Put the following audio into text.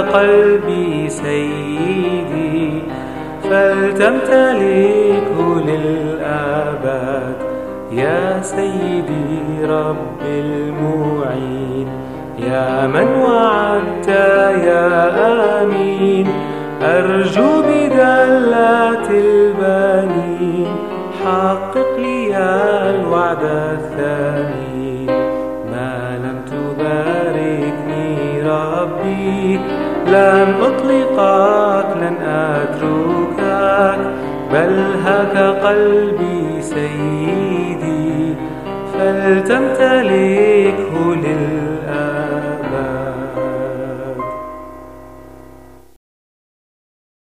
قلبي سيدي، فلتمتلكه للأبد. يا سيدي رب المعين، يا من وعدت يا آمين، أرجو بدلة البنين حقق لي الوعد الثاني. ما لم تباركني ربي لن أطلقك، لن أتركك، بل هك قلبي سيدي، فلتمتلكه للأبد.